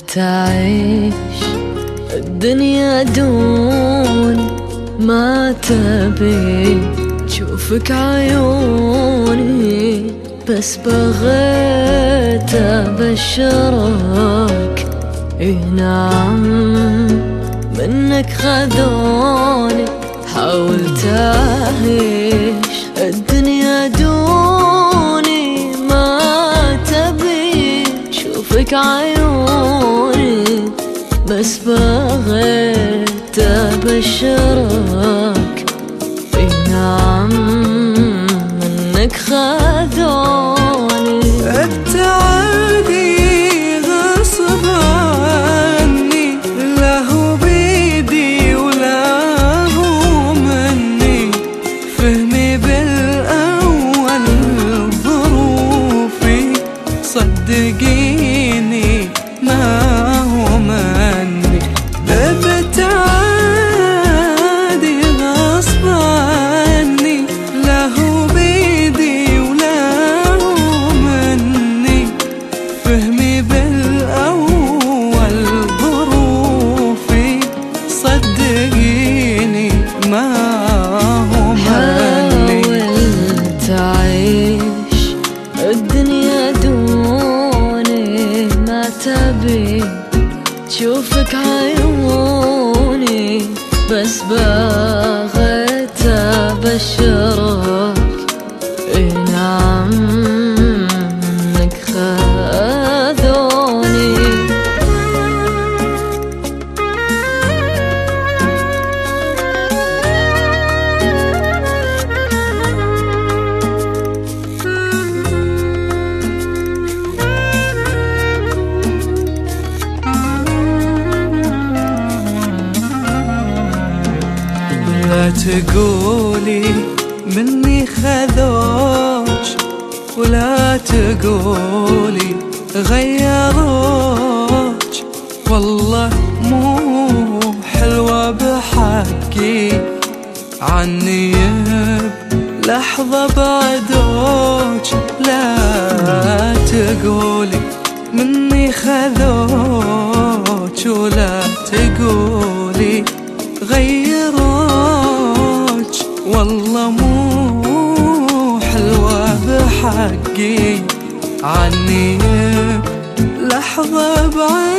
تعيش الدنيا دون ما تبي تشوفك عيوني، بس بغيت أبشرك نعم منك خذوني. حاولت أعيش الدنيا دوني ما تبي تشوفك عيوني، بس بغيت أبشرك نعم منك خذوني. التعادي غصب عني، لا هو بيدي ولا هو مني. فهمي بالأول ظروفي، صدقيني ما هو مني. التعادي غصب عني، لا هو بيدي ولا هو مني. فهمي بالأول ظروفي، صدقيني ما هو مني. حاولت أعيش الدنيا دوني ما تبي تشوفك عيوني، بس بغيت أبشرك نعم منك خذوني. لا تقولي مني خذوج، ولا تقولي غيروج. والله مو حلوة بحقي عني لحظة بعدوج. لا تقولي مني خذوج، ولا تقولي غيروج. والله مو حلوة بحقي عني لحظة بعد